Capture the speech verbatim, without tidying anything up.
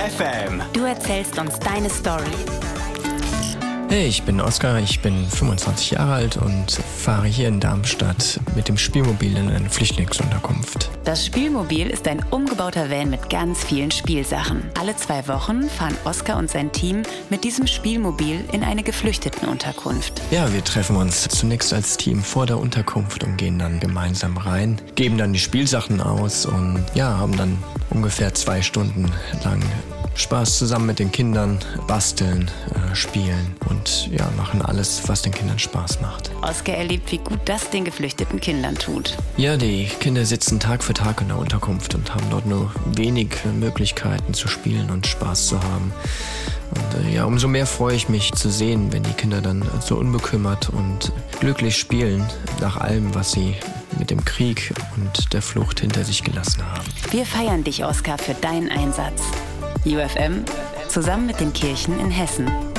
F M. Du erzählst uns deine Story. Hey, ich bin Oskar, ich bin fünfundzwanzig Jahre alt und fahre hier in Darmstadt mit dem Spielmobil in eine Flüchtlingsunterkunft. Das Spielmobil ist ein umgebauter Van mit ganz vielen Spielsachen. Alle zwei Wochen fahren Oskar und sein Team mit diesem Spielmobil in eine Geflüchtetenunterkunft. Ja, wir treffen uns zunächst als Team vor der Unterkunft und gehen dann gemeinsam rein, geben dann die Spielsachen aus und ja, haben dann ungefähr zwei Stunden lang Spaß zusammen mit den Kindern, basteln, äh, spielen und ja, machen alles, was den Kindern Spaß macht. Oskar erlebt, wie gut das den geflüchteten Kindern tut. Ja, die Kinder sitzen Tag für Tag in der Unterkunft und haben dort nur wenig Möglichkeiten zu spielen und Spaß zu haben. Und äh, ja, umso mehr freue ich mich zu sehen, wenn die Kinder dann so unbekümmert und glücklich spielen, nach allem, was sie mit dem Krieg und der Flucht hinter sich gelassen haben. Wir feiern dich, Oskar, für deinen Einsatz. U F M, zusammen mit den Kirchen in Hessen.